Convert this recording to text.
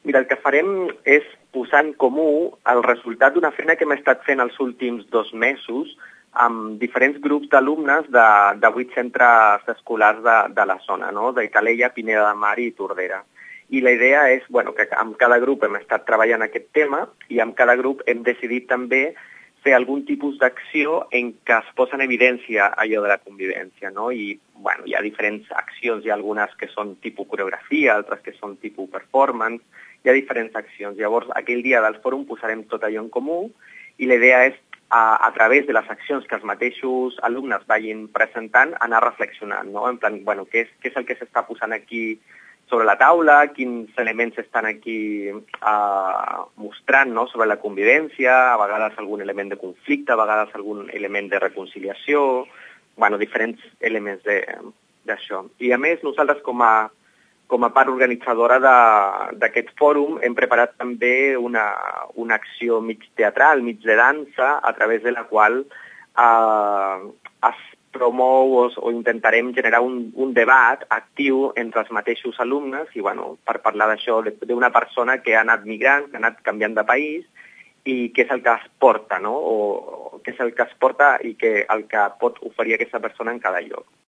Mira, el que farem és posar en comú el resultat d'una feina que hem estat fent els últims 2 mesos amb diferents grups d'alumnes de 8 centres escolars de la zona, no? De Calella, Pineda de Mar i Tordera. I la idea és que amb cada grup hem estat treballant aquest tema i amb cada grup hem decidit també fer algun tipus d'acció en què es posa en evidència allò de la convivència, no? I hi ha diferents accions, hi ha algunes que són tipus coreografia, altres que són tipus performance, hi ha diferents accions. Llavors, aquell dia del fòrum posarem tot allò en comú i la idea és, a través de les accions que els mateixos alumnes vagin presentant, anar reflexionant, no? En plan, què és el que s'està posant aquí sobre la taula, quins elements estan aquí mostrant, no? Sobre la convivència, a vegades algun element de conflicte, a vegades algun element de reconciliació, diferents elements d'això. I a més, nosaltres com a part organitzadora d'aquest fòrum hem preparat també una acció mig teatral, mig de dansa, a través de la qual es promou o intentarem generar un debat actiu entre els mateixos alumnes i per parlar d'això, d'una persona que ha anat migrant, que ha anat canviant de país i què és el que es porta, no? O què és el que es porta i el que pot oferir aquesta persona en cada lloc.